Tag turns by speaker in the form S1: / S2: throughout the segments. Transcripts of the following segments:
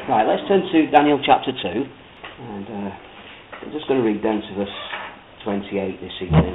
S1: Right, let's turn to Daniel chapter 2, and I'm just going to read down to verse 28 this evening.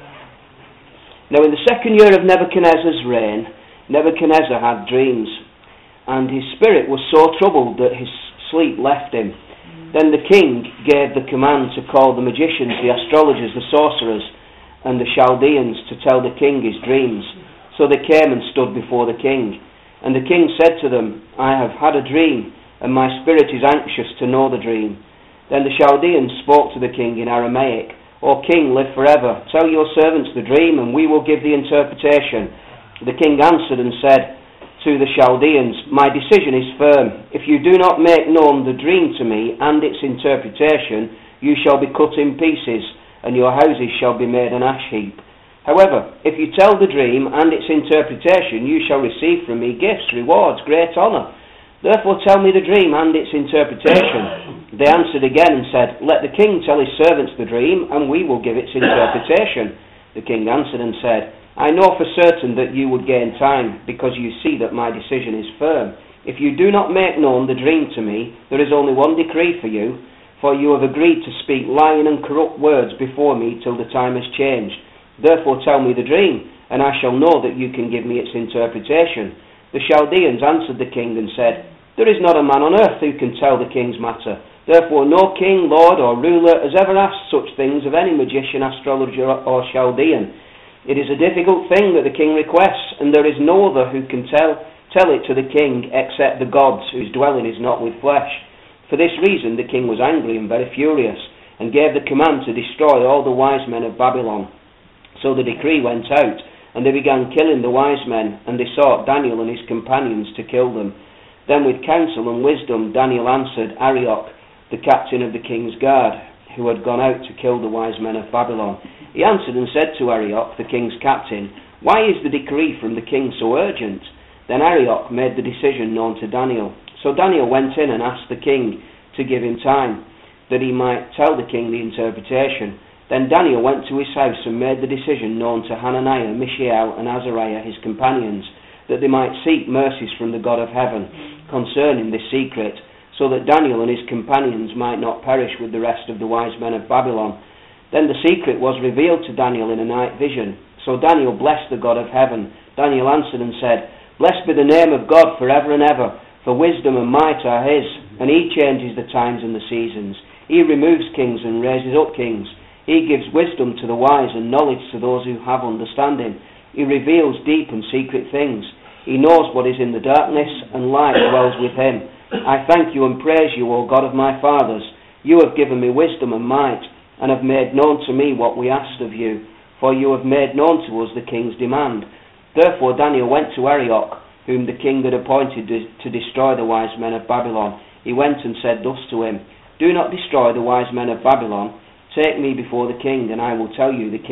S1: Now in the second year of Nebuchadnezzar's reign, Nebuchadnezzar had dreams, and his spirit was so troubled that his sleep left him. Then the king gave the command to call the magicians, the astrologers, the sorcerers, and the Chaldeans to tell the king his dreams. So they came and stood before the king. And the king said to them, I have had a dream, and my spirit is anxious to know the dream. Then the Chaldeans spoke to the king in Aramaic, O king, live forever. Tell your servants the dream, and we will give the interpretation. The king answered and said to the Chaldeans, My decision is firm. If you do not make known the dream to me and its interpretation, you shall be cut in pieces, and your houses shall be made an ash heap. However, if you tell the dream and its interpretation, you shall receive from me gifts, rewards, great honour. Therefore tell me the dream and its interpretation. They answered again and said, Let the king tell his servants the dream, and we will give its interpretation. The king answered and said, I know for certain that you would gain time, because you see that my decision is firm. If you do not make known the dream to me, there is only one decree for you, for you have agreed to speak lying and corrupt words before me till the time has changed. Therefore tell me the dream, and I shall know that you can give me its interpretation. The Chaldeans answered the king and said, There is not a man on earth who can tell the king's matter. Therefore no king, lord, or ruler has ever asked such things of any magician, astrologer, or Chaldean. It is a difficult thing that the king requests, and there is no other who can tell it to the king except the gods, whose dwelling is not with flesh. For this reason the king was angry and very furious, and gave the command to destroy all the wise men of Babylon. So the decree went out, and they began killing the wise men, and they sought Daniel and his companions to kill them. Then with counsel and wisdom Daniel answered Arioch, the captain of the king's guard, who had gone out to kill the wise men of Babylon. He answered and said to Arioch, the king's captain, Why is the decree from the king so urgent? Then Arioch made the decision known to Daniel. So Daniel went in and asked the king to give him time, that he might tell the king the interpretation. Then Daniel went to his house and made the decision known to Hananiah, Mishael, and Azariah, his companions, that they might seek mercies from the God of heaven concerning this secret, so that Daniel and his companions might not perish with the rest of the wise men of Babylon. Then the secret was revealed to Daniel in a night vision. So Daniel blessed the God of heaven. Daniel answered and said, Blessed be the name of God forever and ever, for wisdom and might are his, and he changes the times and the seasons. He removes kings and raises up kings. He gives wisdom to the wise and knowledge to those who have understanding. He reveals deep and secret things. He knows what is in the darkness, and light dwells with him. I thank you and praise you, O God of my fathers. You have given me wisdom and might, and have made known to me what we asked of you, for you have made known to us the king's demand. Therefore Daniel went to Arioch, whom the king had appointed to destroy the wise men of Babylon. He went and said thus to him, Do not destroy the wise men of Babylon. Take me before the king, and I will tell you the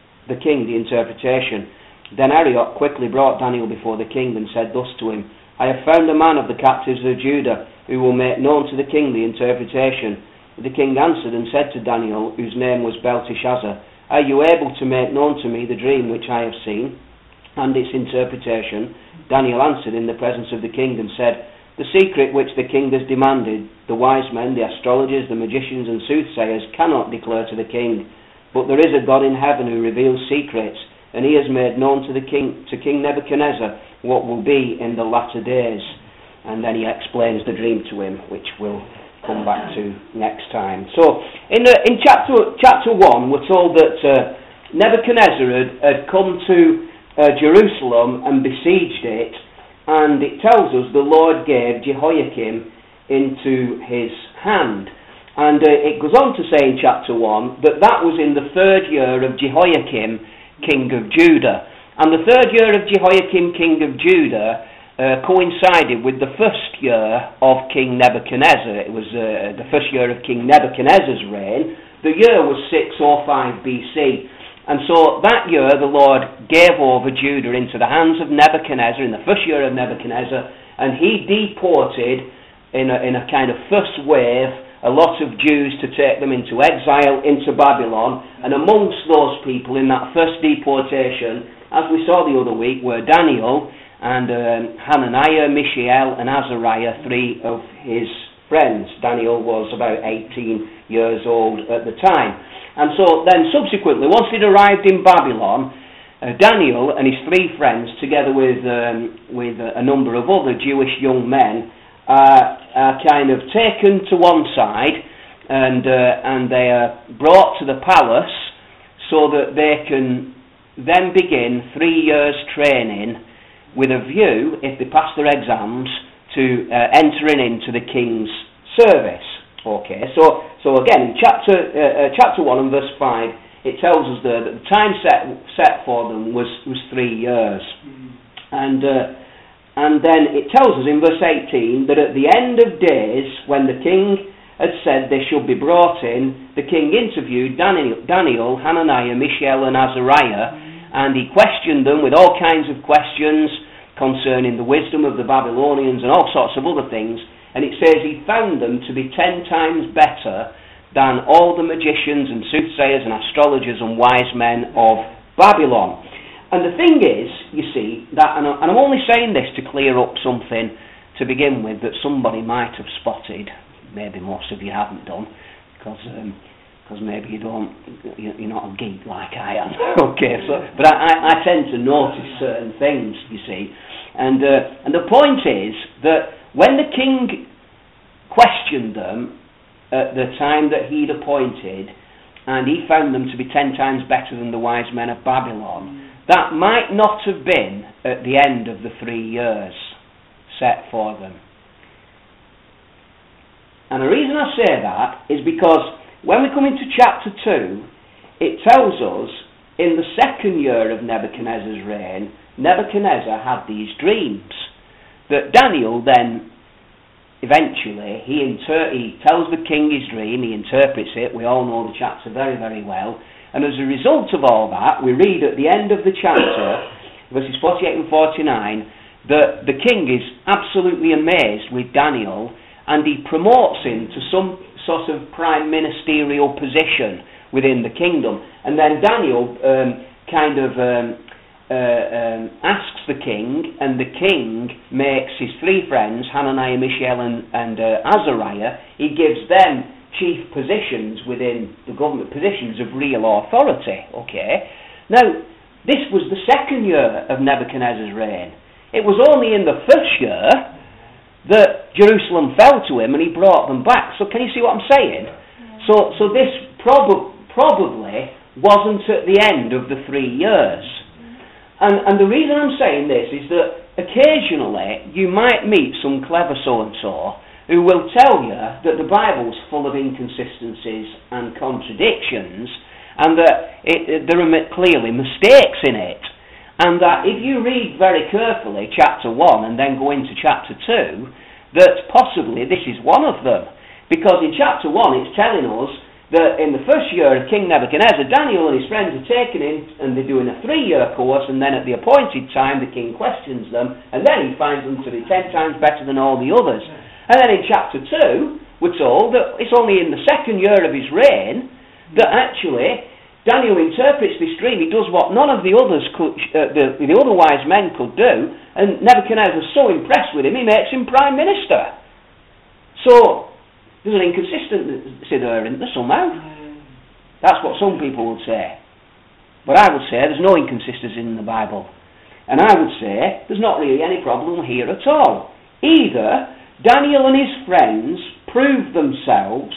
S1: interpretation. Then Arioch quickly brought Daniel before the king and said thus to him, I have found a man of the captives of Judah, who will make known to the king the interpretation. The king answered and said to Daniel, whose name was Belteshazzar, Are you able to make known to me the dream which I have seen, and its interpretation? Daniel answered in the presence of the king and said, The secret which the king has demanded, the wise men, the astrologers, the magicians and soothsayers cannot declare to the king. But there is a God in heaven who reveals secrets, and he has made known to King Nebuchadnezzar what will be in the latter days. And then he explains the dream to him, which we'll come back to next time. So in chapter 1 we're told that Nebuchadnezzar had come to Jerusalem and besieged it, and it tells us the Lord gave Jehoiakim into his hand. And it goes on to say in chapter 1 that was in the 3rd year of Jehoiakim, king of Judah. And the 3rd year of Jehoiakim, king of Judah, coincided with the 1st year of King Nebuchadnezzar. It was the 1st year of King Nebuchadnezzar's reign. The year was 605 BC. And so that year the Lord gave over Judah into the hands of Nebuchadnezzar in the 1st year of Nebuchadnezzar, and he deported in a kind of first wave a lot of Jews to take them into exile into Babylon. And amongst those people in that first deportation, as we saw the other week, were Daniel and Hananiah, Mishael, and Azariah, 3 of his friends. Daniel was about 18 years old at the time. And so then subsequently, once he'd arrived in Babylon, Daniel and his 3 friends, together with a number of other Jewish young men, are kind of taken to one side, and they are brought to the palace so that they can then begin 3 years training with a view, if they pass their exams, to entering into the king's service. Okay, so again, in chapter 1 and verse 5, it tells us there that the time set for them was 3 years. And then it tells us in verse 18 that at the end of days, when the king had said they should be brought in, the king interviewed Daniel, Hananiah, Mishael, and Azariah, and he questioned them with all kinds of questions concerning the wisdom of the Babylonians and all sorts of other things. And it says he found them to be 10 times better than all the magicians and soothsayers and astrologers and wise men of Babylon. And the thing is, you see, that, and I'm only saying this to clear up something to begin with that somebody might have spotted, maybe most of you haven't done, because maybe you're not a geek like I am. Okay, but I tend to notice certain things, you see. And the point is that when the king questioned them at the time that he'd appointed, and he found them to be 10 times better than the wise men of Babylon, that might not have been at the end of the 3 years set for them. And the reason I say that is because when we come into chapter 2, it tells us in the 2nd year of Nebuchadnezzar's reign, Nebuchadnezzar had these dreams. That Daniel then, eventually, he tells the king his dream, he interprets it, we all know the chapter very, very well, and as a result of all that, we read at the end of the chapter, verses 48 and 49, that the king is absolutely amazed with Daniel, and he promotes him to some sort of prime ministerial position within the kingdom. And then Daniel asks the king, and the king makes his 3 friends, Hananiah, Mishael, and Azariah, he gives them chief positions within the government, positions of real authority. Okay. Now, this was the 2nd year of Nebuchadnezzar's reign. It was only in the 1st year that Jerusalem fell to him and he brought them back. So can you see what I'm saying? Yeah. So this probably wasn't at the end of the 3 years. And the reason I'm saying this is that occasionally you might meet some clever so-and-so who will tell you that the Bible's full of inconsistencies and contradictions, and that there are clearly mistakes in it. And that if you read very carefully chapter 1 and then go into chapter 2, that possibly this is one of them. Because in chapter 1 it's telling us that in the 1st year of King Nebuchadnezzar, Daniel and his friends are taken in and they're doing a 3-year course, and then at the appointed time the king questions them, and then he finds them to be 10 times better than all the others. And then in chapter 2 we're told that it's only in the 2nd year of his reign that actually Daniel interprets this dream. He does what none of the others could, the other wise men could do, and Nebuchadnezzar is so impressed with him, he makes him prime minister. So there's an inconsistency there, isn't there, somehow? That's what some people would say. But I would say there's no inconsistency in the Bible. And I would say there's not really any problem here at all. Either Daniel and his friends proved themselves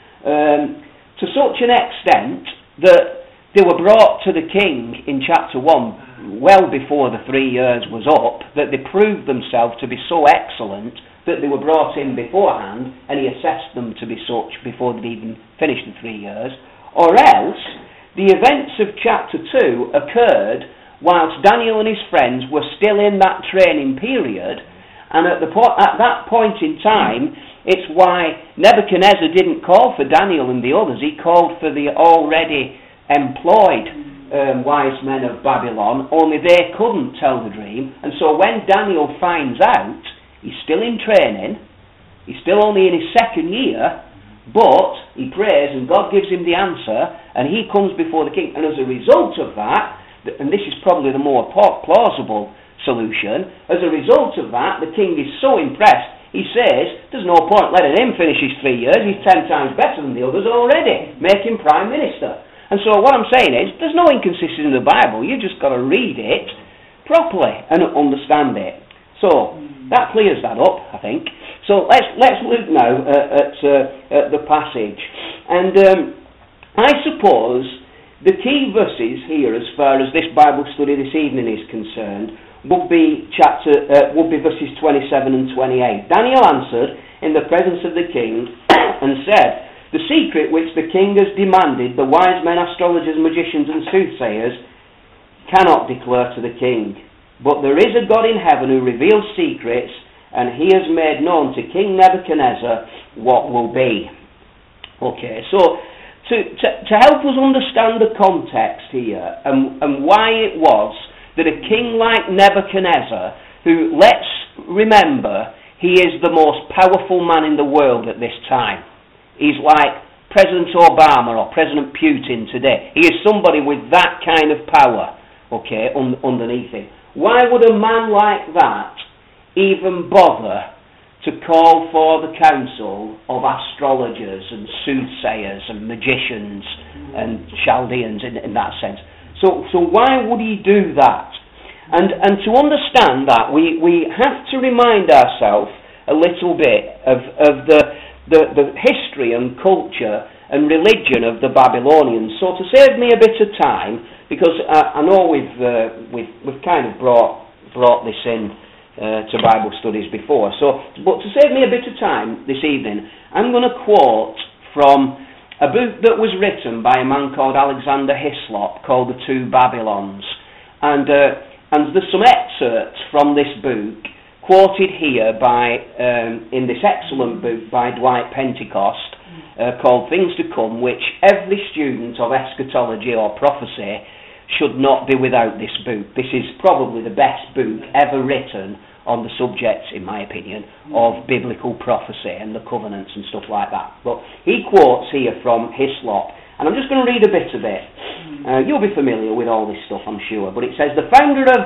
S1: to such an extent that they were brought to the king in chapter 1 well before the 3 years was up, that they proved themselves to be so excellent that they were brought in beforehand, and he assessed them to be such before they'd even finished the 3 years. Or else, the events of chapter 2 occurred whilst Daniel and his friends were still in that training period, and at that point in time, it's why Nebuchadnezzar didn't call for Daniel and the others, he called for the already employed wise men of Babylon, only they couldn't tell the dream. And so when Daniel finds out, he's still in training, he's still only in his 2nd year, but he prays and God gives him the answer, and he comes before the king. And as a result of that, and this is probably the more plausible solution. As a result of that, the king is so impressed, he says, there's no point letting him finish his 3 years, he's 10 times better than the others already, make him prime minister. And so what I'm saying is, there's no inconsistency in the Bible, you've just got to read it properly and understand it. So, that clears that up, I think. So let's look now at the passage. And I suppose the key verses here, as far as this Bible study this evening is concerned, would be verses 27 and 28. Daniel answered in the presence of the king and said, "The secret which the king has demanded, the wise men, astrologers, magicians, and soothsayers cannot declare to the king. But there is a God in heaven who reveals secrets, and he has made known to King Nebuchadnezzar what will be." Okay, so to help us understand the context here and why it was that a king like Nebuchadnezzar, who, let's remember, he is the most powerful man in the world at this time. He's like President Obama or President Putin today. He is somebody with that kind of power, okay, underneath him. Why would a man like that even bother to call for the counsel of astrologers and soothsayers and magicians and Chaldeans in that sense? So why would he do that? And to understand that, we have to remind ourselves a little bit of the history and culture and religion of the Babylonians. So to save me a bit of time, because I know we've kind of brought this in to Bible studies before. But to save me a bit of time this evening, I'm going to quote from a book that was written by a man called Alexander Hislop called The Two Babylons, and there's some excerpts from this book quoted here in this excellent book by Dwight Pentecost called Things to Come, which every student of eschatology or prophecy should not be without this book. This is probably the best book ever written on the subject, in my opinion, of biblical prophecy and the covenants and stuff like that. But he quotes here from Hislop, and I'm just going to read a bit of it. You'll be familiar with all this stuff, I'm sure. But it says, "The founder of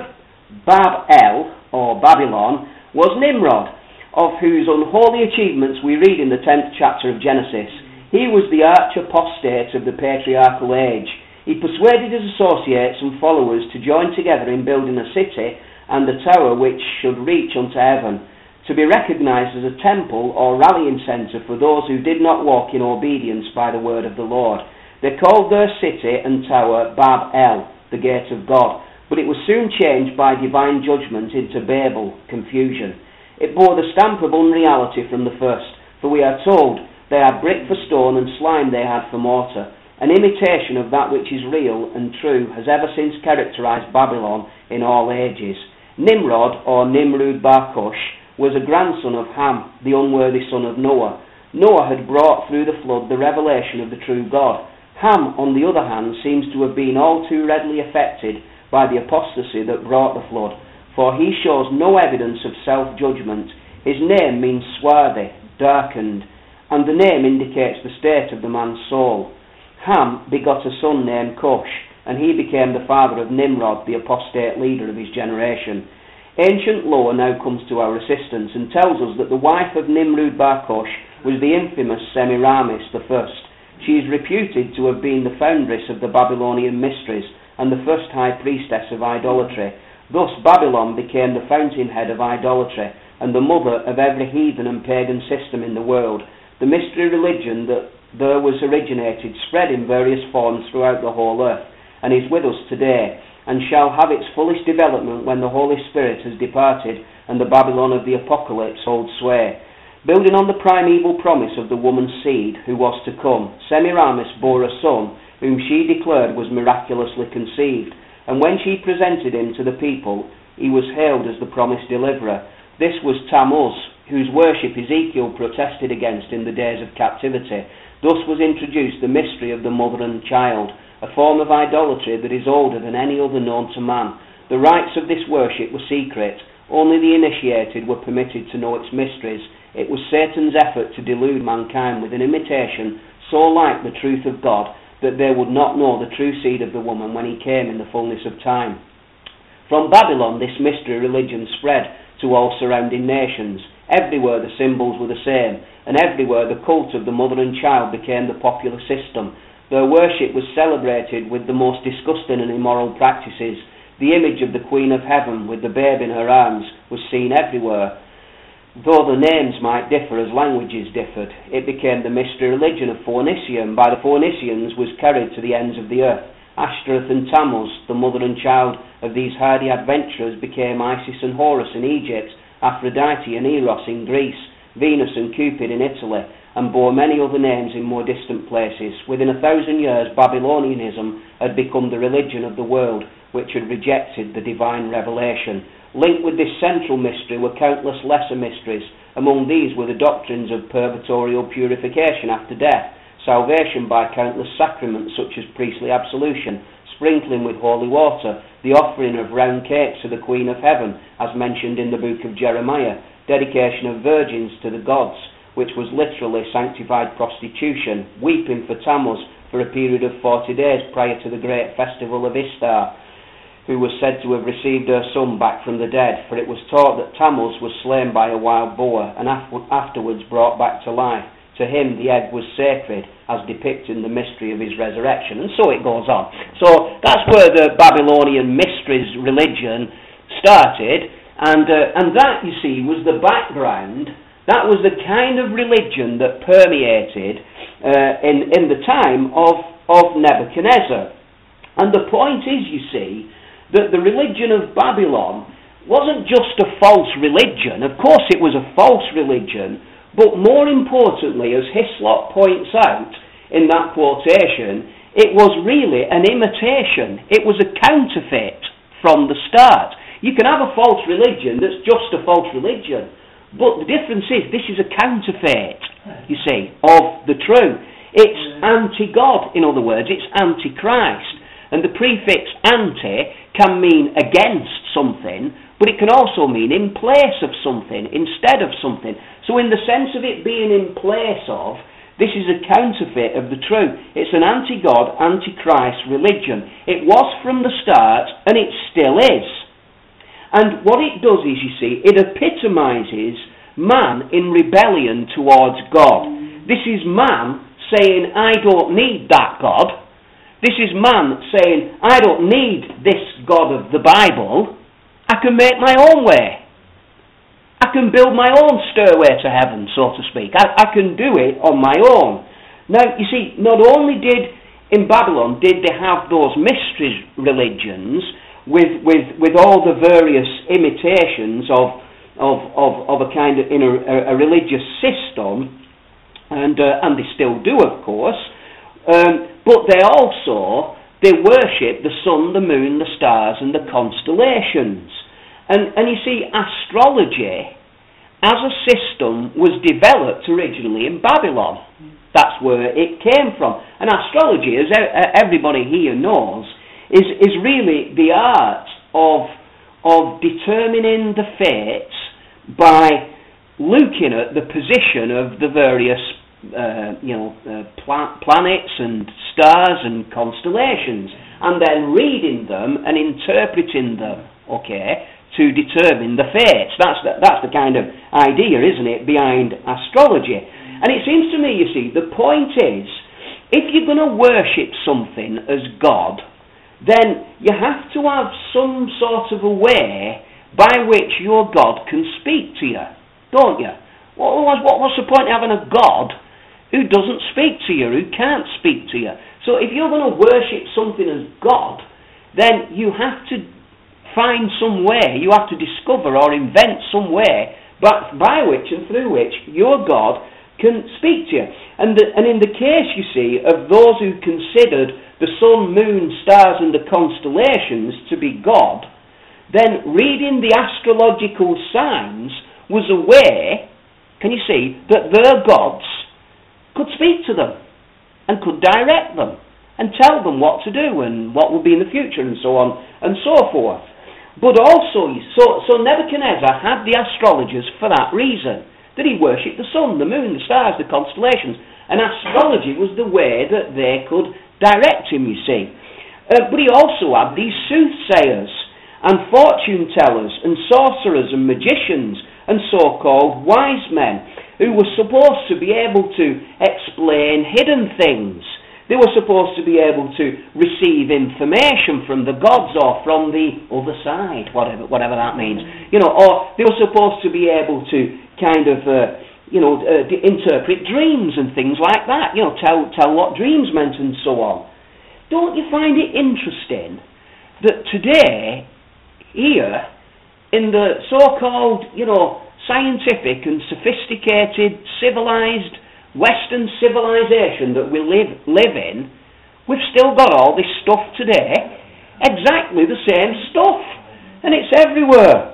S1: Bab-el, or Babylon, was Nimrod, of whose unholy achievements we read in the 10th chapter of Genesis. He was the arch-apostate of the patriarchal age. He persuaded his associates and followers to join together in building a city and a tower which should reach unto heaven, to be recognized as a temple or rallying centre for those who did not walk in obedience by the word of the Lord. They called their city and tower Bab-el, the gate of God, but it was soon changed by divine judgment into Babel, confusion. It bore the stamp of unreality from the first, for we are told they had brick for stone and slime they had for mortar. An imitation of that which is real and true has ever since characterized Babylon in all ages. Nimrod, or Nimrud Bar-Kosh, was a grandson of Ham, the unworthy son of Noah. Noah had brought through the flood the revelation of the true God. Ham, on the other hand, seems to have been all too readily affected by the apostasy that brought the flood, for he shows no evidence of self-judgment. His name means swarthy, darkened, and the name indicates the state of the man's soul. Ham begot a son named Cush, and he became the father of Nimrod, the apostate leader of his generation. Ancient lore now comes to our assistance and tells us that the wife of Nimrud Bar-Kosh was the infamous Semiramis I. She is reputed to have been the foundress of the Babylonian mysteries and the first high priestess of idolatry. Thus Babylon became the fountainhead of idolatry and the mother of every heathen and pagan system in the world. The mystery religion that there was originated spread in various forms throughout the whole earth and is with us today, and shall have its fullest development when the Holy Spirit has departed and the Babylon of the Apocalypse holds sway. Building on the primeval promise of the woman's seed who was to come, Semiramis bore a son whom she declared was miraculously conceived, and when she presented him to the people, he was hailed as the promised deliverer. This was Tammuz, whose worship Ezekiel protested against in the days of captivity. Thus was introduced the mystery of the mother and child, a form of idolatry that is older than any other known to man. The rites of this worship were secret. Only the initiated were permitted to know its mysteries. It was Satan's effort to delude mankind with an imitation so like the truth of God that they would not know the true seed of the woman when he came in the fullness of time. From Babylon, this mystery religion spread to all surrounding nations. Everywhere the symbols were the same, and everywhere the cult of the mother and child became the popular system. Their worship was celebrated with the most disgusting and immoral practices. The image of the Queen of Heaven with the babe in her arms was seen everywhere. Though the names might differ as languages differed, it became the mystery religion of Phoenicia, and by the Phoenicians was carried to the ends of the earth. Ashtoreth and Tammuz, the mother and child of these hardy adventurers, became Isis and Horus in Egypt, Aphrodite and Eros in Greece, Venus and Cupid in Italy, and bore many other names in more distant places. Within 1,000 years, Babylonianism had become the religion of the world, which had rejected the divine revelation. Linked with this central mystery were countless lesser mysteries. Among these were the doctrines of purgatorial purification after death, salvation by countless sacraments such as priestly absolution, sprinkling with holy water, the offering of round cakes to the Queen of Heaven, as mentioned in the book of Jeremiah, dedication of virgins to the gods, which was literally sanctified prostitution, weeping for Tammuz for a period of 40 days prior to the great festival of Ishtar, who was said to have received her son back from the dead, for it was taught that Tammuz was slain by a wild boar and afterwards brought back to life. To him the egg was sacred, as depicted in the mystery of his resurrection. And so it goes on. So that's where the Babylonian mysteries religion started, and that, you see, was the background. That was the kind of religion that permeated in the time of Nebuchadnezzar. And the point is, you see, that the religion of Babylon wasn't just a false religion. Of course it was a false religion, but more importantly, as Hislop points out in that quotation, it was really an imitation. It was a counterfeit from the start. You can have a false religion that's just a false religion, but the difference is this is a counterfeit, you see, of the true. It's anti-God, in other words, it's anti-Christ. And the prefix anti can mean against something, but it can also mean in place of something, instead of something. So in the sense of it being in place of, this is a counterfeit of the true. It's an anti-God, anti-Christ religion. It was from the start, and it still is. And what it does is, you see, it epitomizes man in rebellion towards God. This is man saying, I don't need that God. This is man saying, I don't need this God of the Bible. I can make my own way. I can build my own stairway to heaven, so to speak. I can do it on my own. Now, you see, not only in Babylon did they have those mystery religions with all the various imitations of a kind of a religious system, and they still do, of course. But they worship the sun, the moon, the stars, and the constellations. And you see, astrology as a system was developed originally in Babylon. That's where it came from. And astrology, as everybody here knows, is really the art of determining the fates by looking at the position of the various planets and stars and constellations, and then reading them and interpreting them, okay, to determine the fates. That's the kind of idea, isn't it, behind astrology. And it seems to me, you see, the point is, if you're going to worship something as God, then you have to have some sort of a way by which your God can speak to you, don't you? What's the point of having a God who doesn't speak to you, who can't speak to you? So if you're going to worship something as God, then you have to find some way, you have to discover or invent some way by which and through which your God can speak to you. And in the case, you see, of those who considered the sun, moon, stars and the constellations to be God, then reading the astrological signs was a way, can you see, that their gods could speak to them and could direct them and tell them what to do and what will be in the future and so on and so forth. But also, so Nebuchadnezzar had the astrologers for that reason, that he worshipped the sun, the moon, the stars, the constellations, and astrology was the way that they could direct him, you see. But he also had these soothsayers, and fortune tellers and sorcerers and magicians and so-called wise men who were supposed to be able to explain hidden things. They were supposed to be able to receive information from the gods or from the other side, whatever that means. Or they were supposed to be able to kind of interpret dreams and things like that. Tell what dreams meant and so on. Don't you find it interesting that today, here, in the so-called, scientific and sophisticated, civilized, Western civilization that we live in, we've still got all this stuff today, exactly the same stuff, and it's everywhere.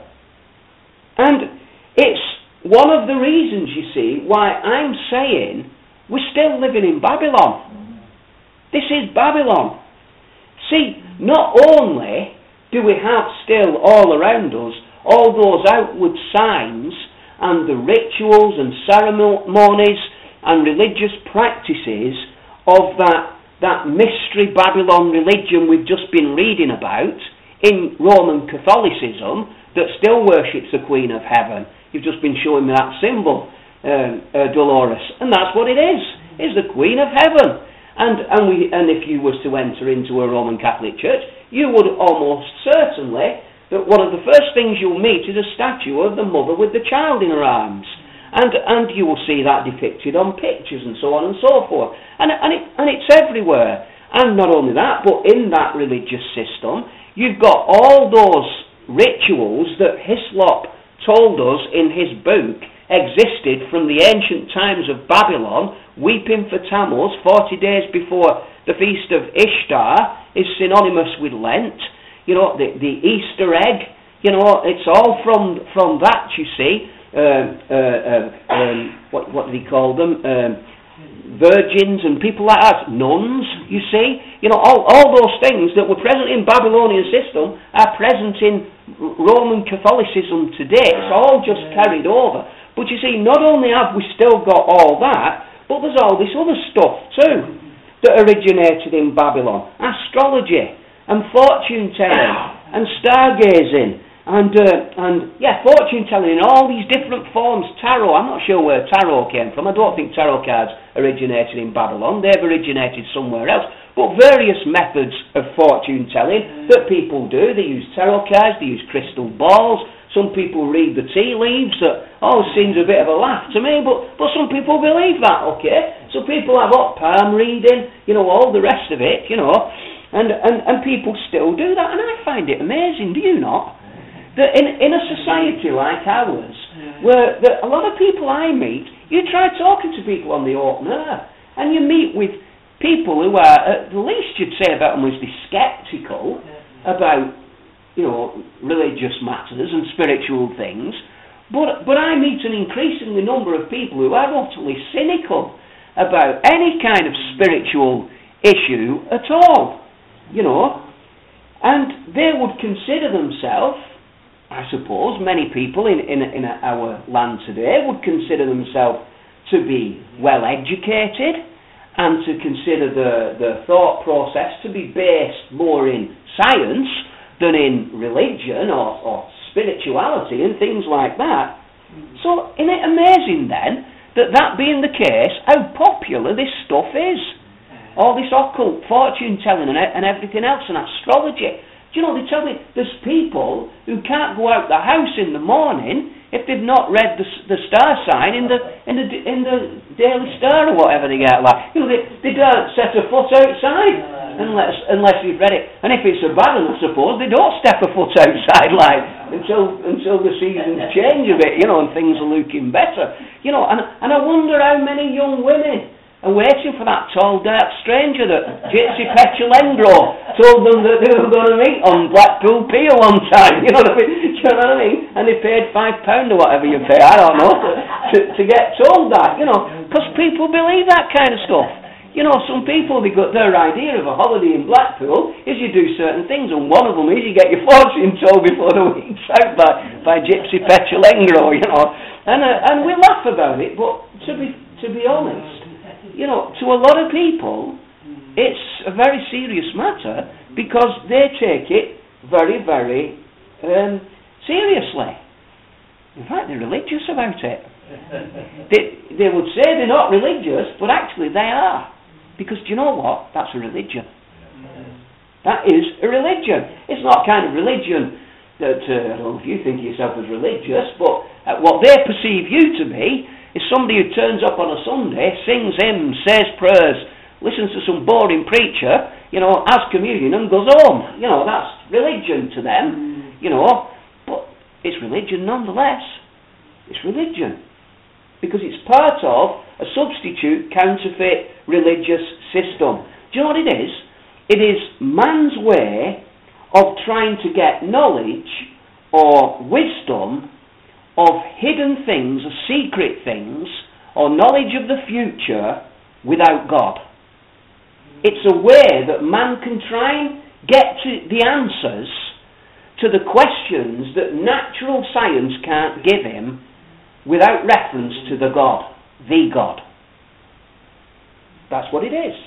S1: And it's one of the reasons, you see, why I'm saying we're still living in Babylon. This is Babylon. See, not only do we have still all around us all those outward signs and the rituals and ceremonies and religious practices of that mystery Babylon religion we've just been reading about in Roman Catholicism that still worships the Queen of Heaven. You've just been showing me that symbol, Dolores, and that's what it is the Queen of Heaven. And if you was to enter into a Roman Catholic church, you would almost certainly that one of the first things you'll meet is a statue of the mother with the child in her arms. And you will see that depicted on pictures and so on and so forth. And it's everywhere. And not only that, but in that religious system, you've got all those rituals that Hislop told us in his book existed from the ancient times of Babylon. Weeping for Tammuz, 40 days before the feast of Ishtar, is synonymous with Lent. The Easter egg, it's all from that, you see. What do they call them? Virgins and people like that, nuns, you see. All those things that were present in Babylonian system are present in Roman Catholicism today. It's all just carried over. But you see, not only have we still got all that, but there's all this other stuff too that originated in Babylon. Astrology and fortune telling and stargazing and fortune telling in all these different forms. Tarot, I'm not sure where tarot came from. I don't think tarot cards originated in Babylon. They've originated somewhere else. But various methods of fortune telling that people do. They use tarot cards, they use crystal balls. Some people read the tea leaves. That always seems a bit of a laugh to me, but some people believe that, okay? So people have palm reading, all the rest of it, and people still do that, and I find it amazing, do you not? That in a society like ours, where a lot of people I meet, you try talking to people on the open air, and you meet with people who are, at the least you'd say about them, is they're sceptical about, religious matters and spiritual things, but I meet an increasingly number of people who are utterly cynical about any kind of spiritual issue at all. And they would consider themselves, I suppose, many people in our land today would consider themselves to be well educated and to consider the thought process to be based more in science than in religion or spirituality and things like that. So isn't it amazing then that being the case, how popular this stuff is? All this occult fortune telling and everything else, and astrology. Do you know, they tell me there's people who can't go out the house in the morning if they've not read the star sign in the Daily Star or whatever they get like. They don't set a foot outside unless you've read it. And if it's a bad one, I suppose, they don't step a foot outside like until the seasons change a bit, and things are looking better. And I wonder how many young women are waiting for that tall, dark stranger that Gypsy Petulengro told them that they were going to meet on Blackpool Pier one time. You know what I mean? And they paid £5 or whatever you pay, I don't know, to get told that, because people believe that kind of stuff. Some people, their idea of a holiday in Blackpool is you do certain things, and one of them is you get your fortune told before the week's out by Gypsy Petulengro, and we laugh about it, but to be honest, to a lot of people, it's a very serious matter because they take it very, very seriously. In fact, they're religious about it. They would say they're not religious, but actually they are. Because do you know what? That's a religion. That is a religion. It's not kind of religion that, I don't know if you think of yourself as religious, but what they perceive you to be is somebody who turns up on a Sunday, sings hymns, says prayers, listens to some boring preacher, has communion and goes home. That's religion to them, but it's religion nonetheless. It's religion. Because it's part of a substitute counterfeit religious system. Do you know what it is? It is man's way of trying to get knowledge or wisdom of hidden things, or secret things, or knowledge of the future without God. It's a way that man can try and get to the answers to the questions that natural science can't give him without reference to the God, the God. That's what it is.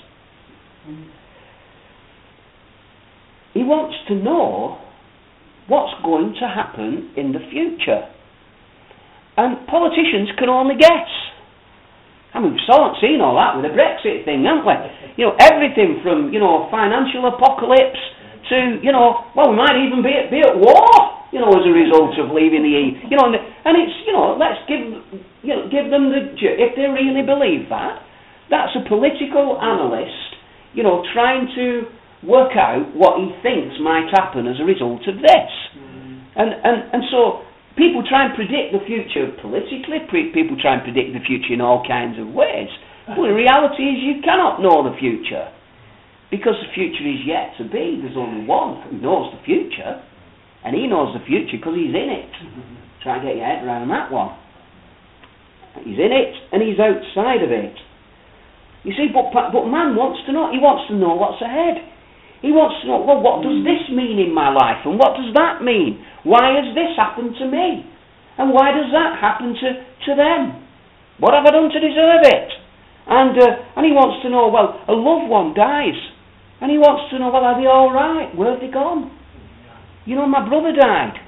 S1: He wants to know what's going to happen in the future. And politicians can only guess. I mean, we've seen all that with the Brexit thing, haven't we? Everything from, financial apocalypse to, we might even be at war, as a result of leaving the EU. And it's, let's give them if they really believe that, that's a political analyst, trying to work out what he thinks might happen as a result of this. And so people try and predict the future politically, people try and predict the future in all kinds of ways. Well, the reality is you cannot know the future, because the future is yet to be. There's only one who knows the future, and he knows the future because he's in it. Try and get your head around that one. He's in it, and he's outside of it. You see, but man wants to know. He wants to know what's ahead. He wants to know, well, what does this mean in my life? And what does that mean? Why has this happened to me? And why does that happen to them? What have I done to deserve it? And he wants to know, well, a loved one dies. And he wants to know, well, are they all right? Where have they gone? My brother died.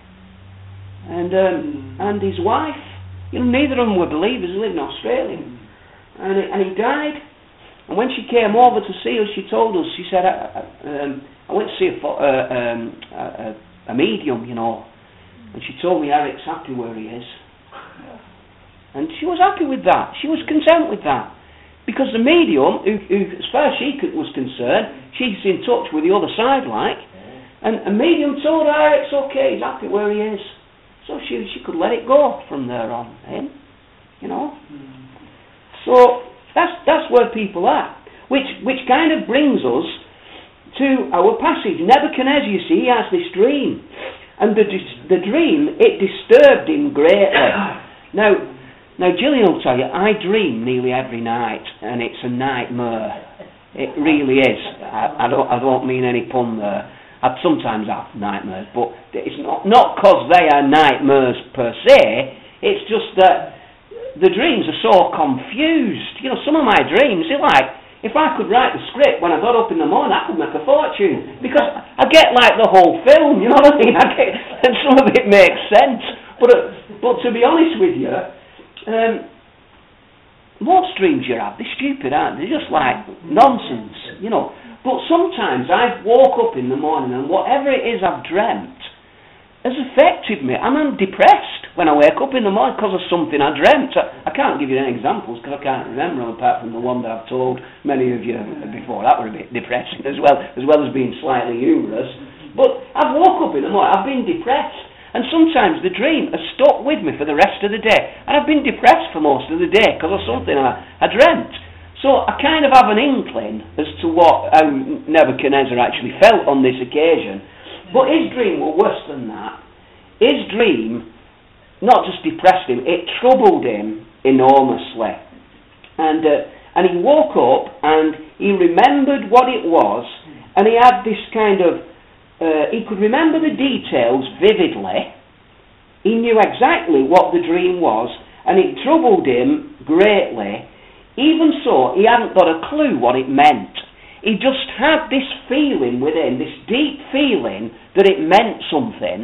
S1: And his wife. Neither of them were believers. They lived in Australia. And he died. And when she came over to see us, she told us, she said, I went to see a medium, and she told me Eric's happy where he is. And she was happy with that. She was content with that. Because the medium, who as far as she was concerned, she's in touch with the other side, and a medium told her, it's okay, he's happy where he is. So she could let it go from there on, So that's where people are. Which kind of brings us to our passage. Nebuchadnezzar, you see, he has this dream. And the dream, it disturbed him greatly. Now Gillian will tell you, I dream nearly every night, and it's a nightmare. It really is. I don't mean any pun there. I sometimes have nightmares, but it's not because they are nightmares per se. It's just that the dreams are so confused. Some of my dreams are like, if I could write the script when I got up in the morning, I could make a fortune. Because I get like the whole film, you know what I mean? And some of it makes sense. But to be honest with you, most dreams you have, they're stupid, aren't they? They're just like nonsense, But sometimes I woke up in the morning and whatever it is I've dreamt has affected me. I'm depressed when I wake up in the morning because of something I dreamt. I can't give you any examples because I can't remember them apart from the one that I've told many of you before. That were a bit depressing as well as being slightly humorous. But I've woke up in the morning, I've been depressed, and sometimes the dream has stuck with me for the rest of the day, and I've been depressed for most of the day because of something I dreamt. So I kind of have an inkling as to how Nebuchadnezzar actually felt on this occasion. But his dream was worse than that. His dream not just depressed him, it troubled him enormously. And he woke up and he remembered what it was, and he had this kind of, he could remember the details vividly. He knew exactly what the dream was, and it troubled him greatly. Even so, he hadn't got a clue what it meant. He just had this feeling within, this deep feeling that it meant something,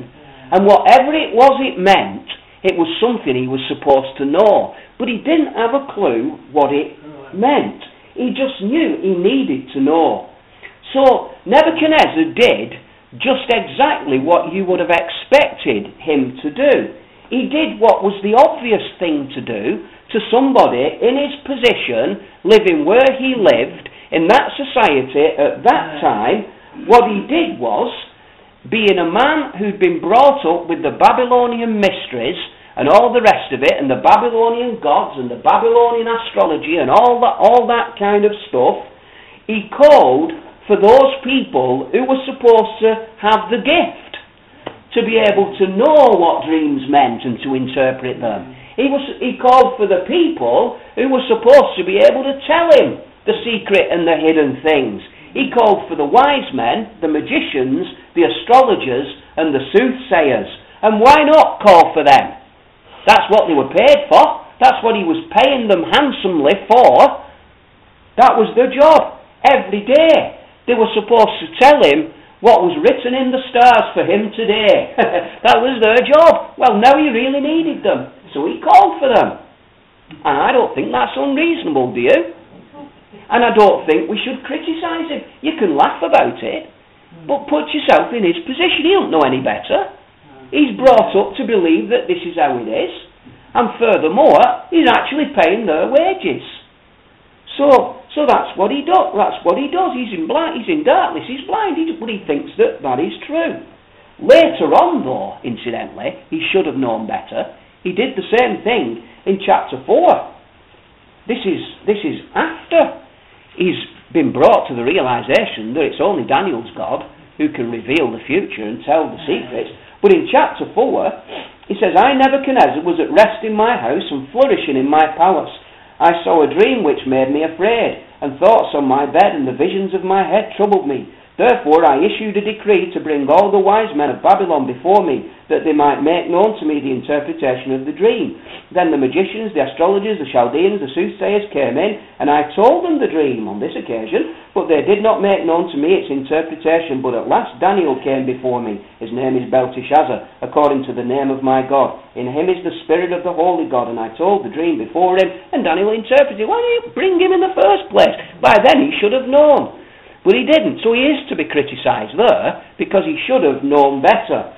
S1: And whatever it was it meant, it was something he was supposed to know. But he didn't have a clue what it meant. He just knew he needed to know. So Nebuchadnezzar did just exactly what you would have expected him to do. He did what was the obvious thing to do to somebody in his position, living where he lived, in that society at that time. What he did was, being a man who'd been brought up with the Babylonian mysteries and all the rest of it, and the Babylonian gods and the Babylonian astrology and all that kind of stuff, he called for those people who were supposed to have the gift to be able to know what dreams meant and to interpret them. He called for the people who were supposed to be able to tell him the secret and the hidden things. He called for the wise men, the magicians, the astrologers, and the soothsayers. And why not call for them? That's what they were paid for. That's what he was paying them handsomely for. That was their job. Every day they were supposed to tell him what was written in the stars for him today. That was their job. Well, now he really needed them, so he called for them. And I don't think that's unreasonable, do you? And I don't think we should criticise him. You can laugh about it, but put yourself in his position. He don't know any better. He's brought up to believe that this is how it is. And furthermore, he's actually paying their wages. So that's what he does. That's what he does. He's in darkness. He's blind. But he thinks that is true. Later on, though, incidentally, he should have known better. He did the same thing in chapter 4. This is after he's been brought to the realization that it's only Daniel's God who can reveal the future and tell the secrets. But in chapter 4, he says, I, Nebuchadnezzar, was at rest in my house and flourishing in my palace. I saw a dream which made me afraid, and thoughts on my bed and the visions of my head troubled me. Therefore I issued a decree to bring all the wise men of Babylon before me, that they might make known to me the interpretation of the dream. Then the magicians, the astrologers, the Chaldeans, the soothsayers came in, and I told them the dream on this occasion, but they did not make known to me its interpretation. But at last Daniel came before me. His name is Belteshazzar, according to the name of my God. In him is the spirit of the holy God, and I told the dream before him, and Daniel interpreted. Why didn't you bring him in the first place? By then he should have known. But he didn't, so he is to be criticised there, because he should have known better.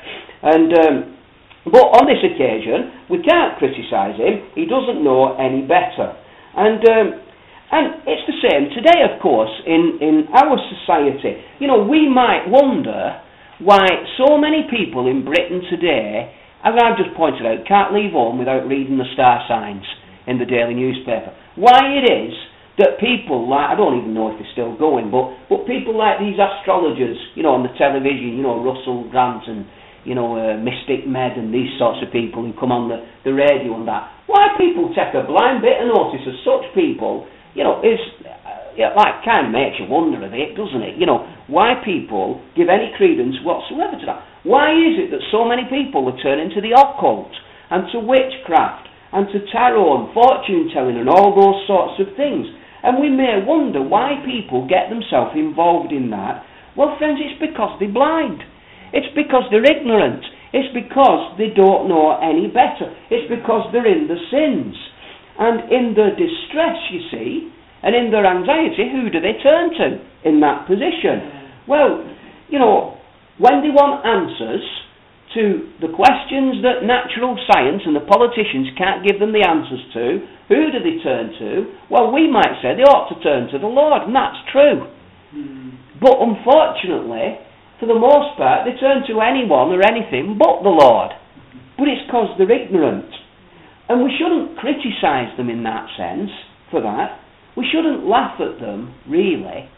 S1: But on this occasion, we can't criticise him. He doesn't know any better. And it's the same today, of course, in our society. You know, we might wonder why so many people in Britain today, as I've just pointed out, can't leave home without reading the star signs in the daily newspaper. Why it is that people like, I don't even know if they're still going, but people like these astrologers, you know, on the television, you know, Russell Grant and, you know, Mystic Med and these sorts of people who come on the radio and that, why people take a blind bit of notice of such people, you know, is like kind of makes you wonder a bit, doesn't it? You know, why people give any credence whatsoever to that? Why is it that so many people are turning to the occult and to witchcraft and to tarot and fortune telling and all those sorts of things? And we may wonder why people get themselves involved in that. Well, friends, it's because they're blind. It's because they're ignorant. It's because they don't know any better. It's because they're in the sins. And in their distress, you see, and in their anxiety, who do they turn to in that position? Well, you know, when they want answers to the questions that natural science and the politicians can't give them the answers to, who do they turn to? Well, we might say they ought to turn to the Lord, and that's true. But unfortunately, for the most part, they turn to anyone or anything but the Lord. But it's because they're ignorant. And we shouldn't criticise them in that sense for that. We shouldn't laugh at them, really.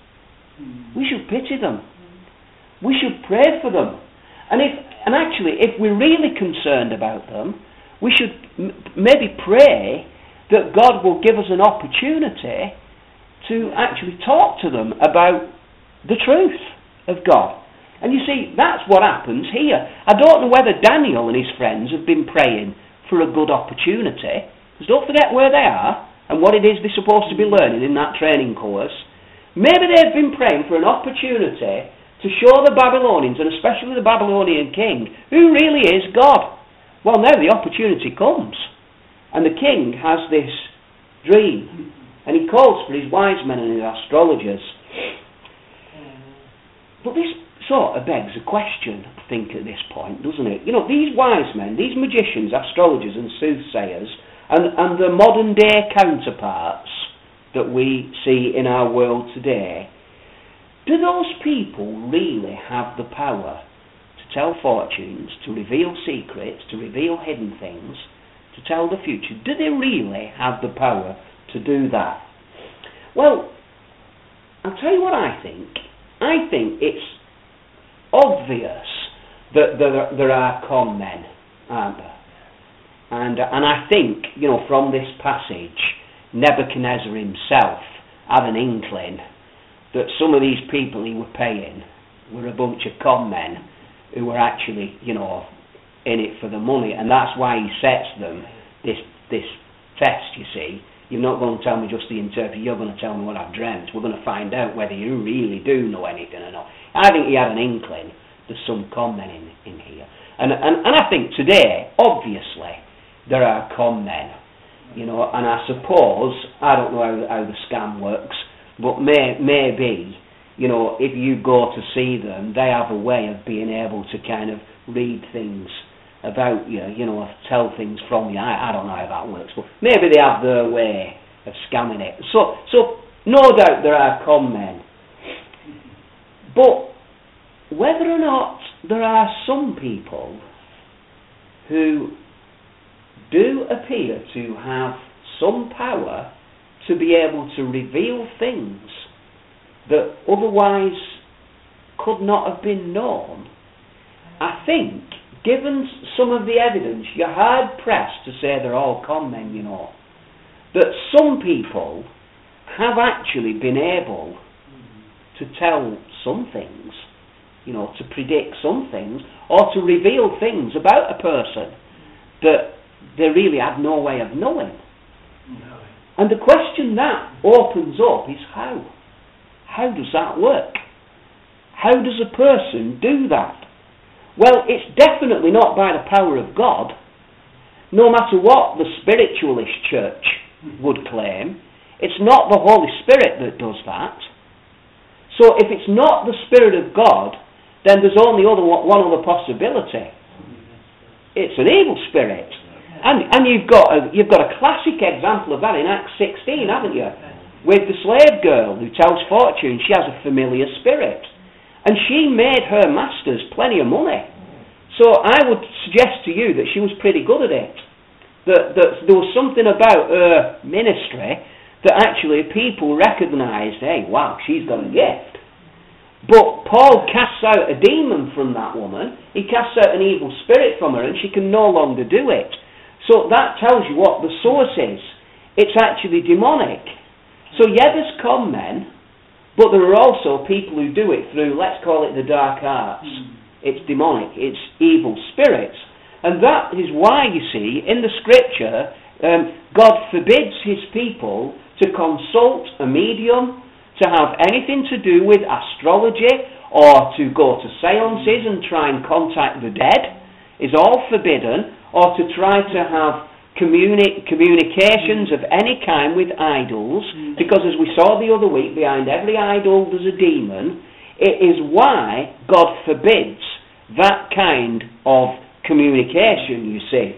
S1: We should pity them. We should pray for them. And actually, if we're really concerned about them, we should maybe pray that God will give us an opportunity to actually talk to them about the truth of God. And you see, that's what happens here. I don't know whether Daniel and his friends have been praying for a good opportunity, because don't forget where they are and what it is they're supposed to be learning in that training course. Maybe they've been praying for an opportunity to show the Babylonians, and especially the Babylonian king, who really is God. Well, now the opportunity comes. And the king has this dream. And he calls for his wise men and his astrologers. But this sort of begs a question, I think, at this point, doesn't it? You know, these wise men, these magicians, astrologers and soothsayers, and the modern day counterparts that we see in our world today, do those people really have the power to tell fortunes, to reveal secrets, to reveal hidden things, to tell the future? Do they really have the power to do that? Well, I'll tell you what I think. I think it's obvious that there are con men, aren't there? And I think, you know, from this passage, Nebuchadnezzar himself had an inkling that some of these people he were paying were a bunch of con men who were actually, you know, in it for the money, and that's why he sets them this test, you see. You're not going to tell me just the interpretation, you're going to tell me what I've dreamt. We're going to find out whether you really do know anything or not. I think he had an inkling there's some con men in here. And I think today, obviously, there are con men. You know, and I suppose, I don't know how the scam works, but maybe, you know, if you go to see them, they have a way of being able to kind of read things about you, you know, tell things from you. I don't know how that works, but maybe they have their way of scamming it. So no doubt there are con men. But whether or not there are some people who do appear to have some power to be able to reveal things that otherwise could not have been known, I think, given some of the evidence, you're hard pressed to say they're all con men, you know, that some people have actually been able to tell some things, you know, to predict some things, or to reveal things about a person that they really had no way of knowing. No. And the question that opens up is how? How does that work? How does a person do that? Well, it's definitely not by the power of God, no matter what the spiritualist church would claim. It's not the Holy Spirit that does that. So if it's not the Spirit of God, then there's only one other possibility. It's an evil spirit. And you've got a classic example of that in Acts 16, haven't you? With the slave girl who tells fortune. She has a familiar spirit. And she made her masters plenty of money. So I would suggest to you that she was pretty good at it. That there was something about her ministry that actually people recognised, hey, wow, she's got a gift. But Paul casts out a demon from that woman. He casts out an evil spirit from her, and she can no longer do it. So that tells you what the source is. It's actually demonic. So yeah, there's con men, but there are also people who do it through, let's call it the dark arts. It's demonic. It's evil spirits. And that is why, you see, in the scripture, God forbids his people to consult a medium, to have anything to do with astrology, or to go to seances and try and contact the dead, is all forbidden, or to try to have communications of any kind with idols, because as we saw the other week, behind every idol there's a demon. It is why God forbids that kind of communication, you see.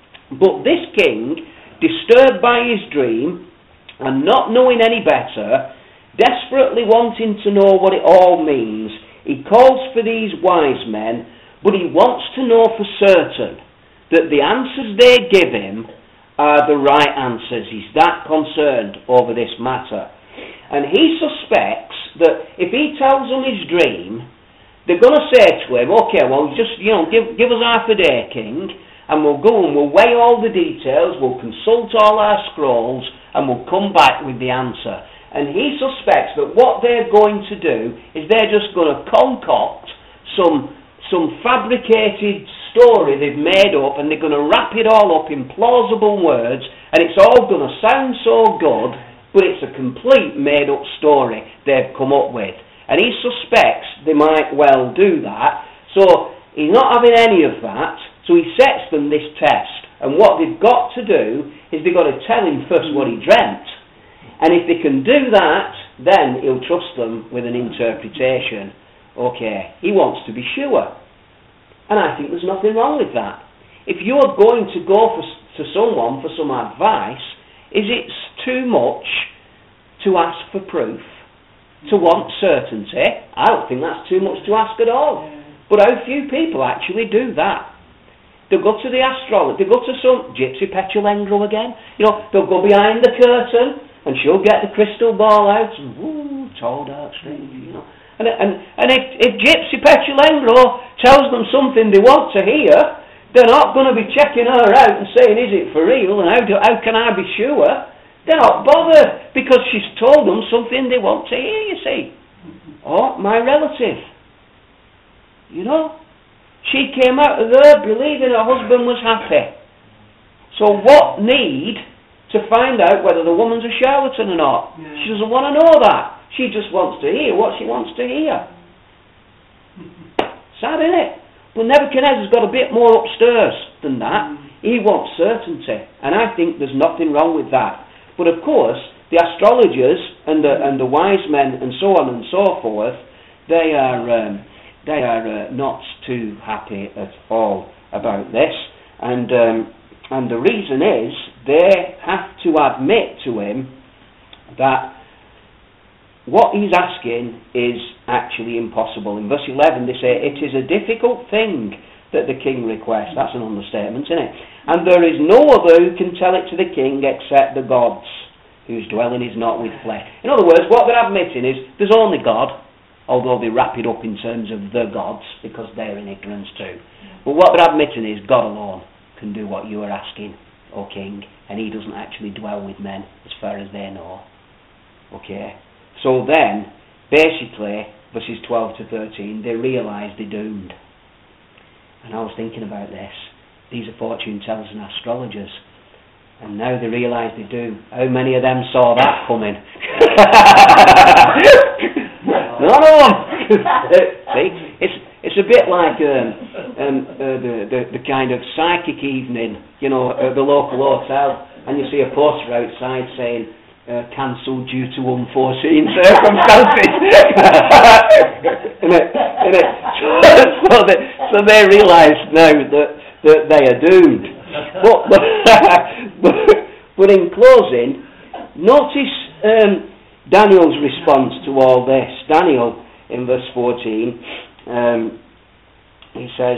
S1: But this king, disturbed by his dream, and not knowing any better, desperately wanting to know what it all means, he calls for these wise men, but he wants to know for certain that the answers they give him are the right answers. He's that concerned over this matter. And he suspects that if he tells them his dream, they're going to say to him, okay, well, just, you know, give us half a day, king, and we'll go and we'll weigh all the details, we'll consult all our scrolls, and we'll come back with the answer. And he suspects that what they're going to do is they're just going to concoct some fabricated story they've made up, and they're going to wrap it all up in plausible words, and it's all going to sound so good, but it's a complete made-up story they've come up with. And he suspects they might well do that. So he's not having any of that. So he sets them this test. And what they've got to do is they've got to tell him first what he dreamt. And if they can do that, then he'll trust them with an interpretation. Okay, he wants to be sure. And I think there's nothing wrong with that. If you're going to go to someone for some advice, is it too much to ask for proof? To want certainty? I don't think that's too much to ask at all. But how few people actually do that? They'll go to the astrologer, they'll go to some Gypsy Petulengro again. They'll go behind the curtain and she'll get the crystal ball out and tall dark strange, And if Gypsy Petulengro tells them something they want to hear, they're not going to be checking her out and saying, is it for real, and how can I be sure? They're not bothered, because she's told them something they want to hear, you see. Oh, my relative. She came out of there believing her husband was happy. So what need to find out whether the woman's a charlatan or not? Yeah. She doesn't want to know that. She just wants to hear what she wants to hear. Sad, isn't it? Well, Nebuchadnezzar's got a bit more upstairs than that. He wants certainty. And I think there's nothing wrong with that. But of course, the astrologers and the wise men and so on and so forth, they are not too happy at all about this. And the reason is they have to admit to him that what he's asking is actually impossible. In verse 11 they say, it is a difficult thing that the king requests. That's an understatement, isn't it? And there is no other who can tell it to the king except the gods, whose dwelling is not with flesh. In other words, what they're admitting is there's only God, although they wrap it up in terms of the gods, because they're in ignorance too. But what they're admitting is God alone can do what you are asking, O king, and he doesn't actually dwell with men as far as they know. Okay? So then, basically, verses 12 to 13, they realise they're doomed. And I was thinking about this. These are fortune tellers and astrologers. And now they realise they do. How many of them saw that coming? None of them! See? It's a bit like the kind of psychic evening, at the local hotel, and you see a poster outside saying, cancelled due to unforeseen circumstances. So they realise now that they are doomed. But in closing, notice Daniel's response to all this. Daniel, in verse 14, he says,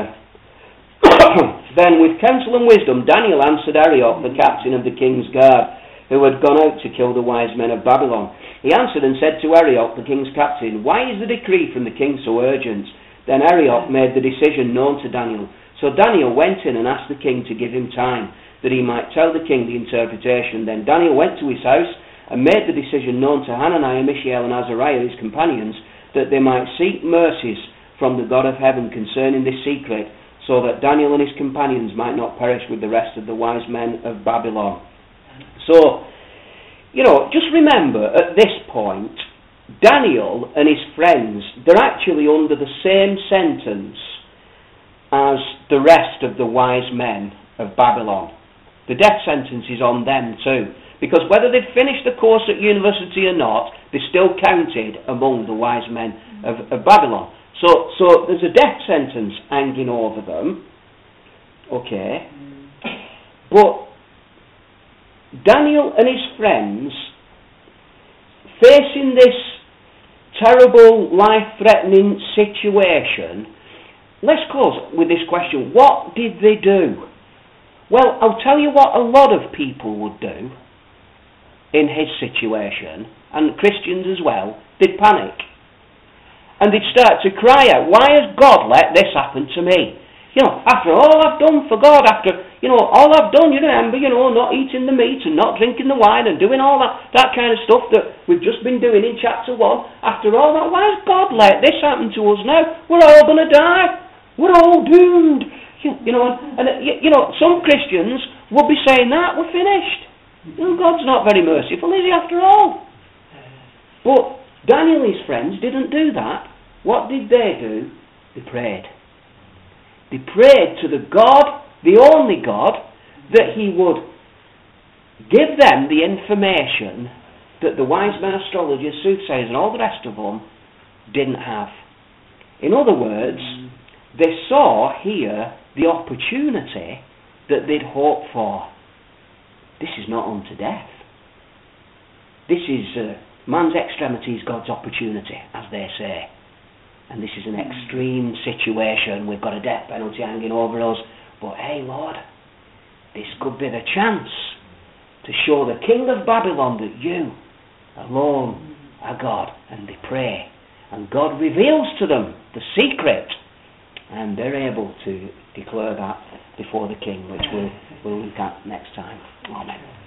S1: then with counsel and wisdom Daniel answered Arioch, the captain of the king's guard, who had gone out to kill the wise men of Babylon. He answered and said to Arioch, the king's captain, why is the decree from the king so urgent? Then Arioch made the decision known to Daniel. So Daniel went in and asked the king to give him time, that he might tell the king the interpretation. Then Daniel went to his house and made the decision known to Hananiah, Mishael and Azariah, his companions, that they might seek mercies from the God of heaven concerning this secret, so that Daniel and his companions might not perish with the rest of the wise men of Babylon. So, just remember at this point, Daniel and his friends, they're actually under the same sentence as the rest of the wise men of Babylon. The death sentence is on them too. Because whether they've finished the course at university or not, they're still counted among the wise men of Babylon. So there's a death sentence hanging over them. Okay. But Daniel and his friends, facing this terrible, life-threatening situation, let's close with this question. What did they do? Well, I'll tell you what a lot of people would do in his situation, and Christians as well. They'd panic. And they'd start to cry out, why has God let this happen to me? After all I've done for God, after, all I've done, you remember, not eating the meat and not drinking the wine and doing all that kind of stuff that we've just been doing in chapter 1. After all that, why has God let this happen to us now? We're all going to die. We're all doomed. Some Christians would be saying that, we're finished. God's not very merciful, is he, after all? But Daniel and his friends didn't do that. What did they do? They prayed. They prayed to the God, the only God, that he would give them the information that the wise men, astrologers, soothsayers and all the rest of them didn't have. In other words, they saw here the opportunity that they'd hoped for. This is not unto death. This is man's extremity is God's opportunity, as they say. And this is an extreme situation. We've got a death penalty hanging over us. But hey, Lord, this could be the chance to show the king of Babylon that you alone are God. And they pray. And God reveals to them the secret. And they're able to declare that before the king, which we'll look at next time. Amen.